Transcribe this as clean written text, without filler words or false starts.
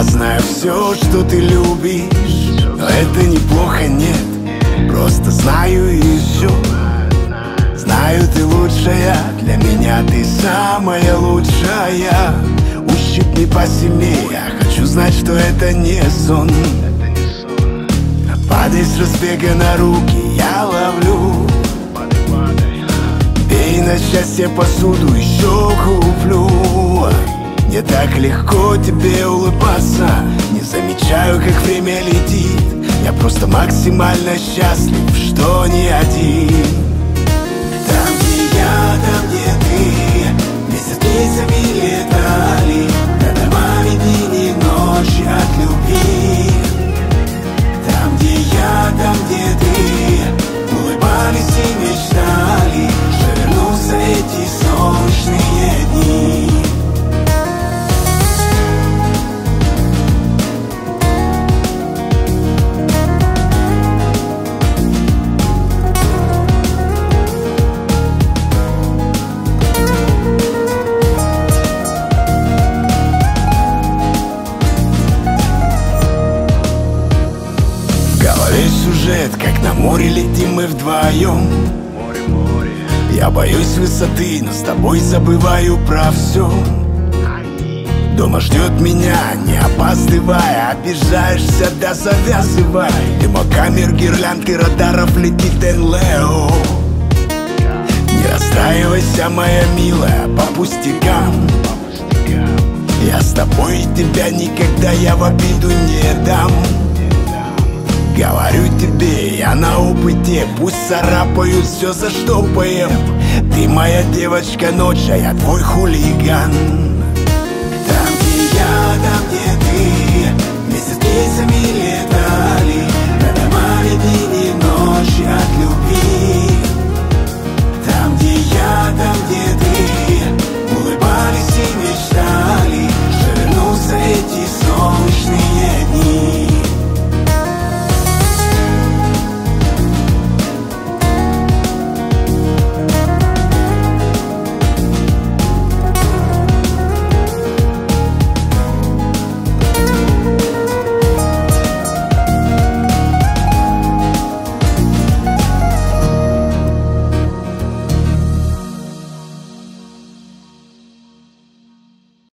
знаю все, что ты любишь, но это неплохо, нет. Просто знаю и все. Знаю, ты лучшая, для меня ты самая лучшая. Ущипни посильнее, хочу знать, что это не сон. Падай с разбега на руки, я ловлю. Бей на счастье посуду, еще куплю. Не так легко тебе улыбаться, не замечаю, как время летит. Я просто максимально счастлив, что не один. Там, где я, там, где ты, месяцами летали, над домами дни и ночи от любви. Там, где я, там, где ты, улыбались и мечтали, что вернутся эти солнечные дни. Сюжет, как на море летим мы вдвоем. Я боюсь высоты, но с тобой забываю про все. Дома ждет меня, не опаздывая. Обижаешься, да завязывай. Дымокамер, гирлянд и радаров летит НЛО. Не расстраивайся, моя милая, по пустякам. Я с тобой, тебя никогда я в обиду не дам. Говорю тебе, я на опыте, пусть царапают все, за что поем. Ты моя девочка ночь, а я твой хулиган. Там, где я, там, где ты, месяцами летали, над домами дни и ночи от любви.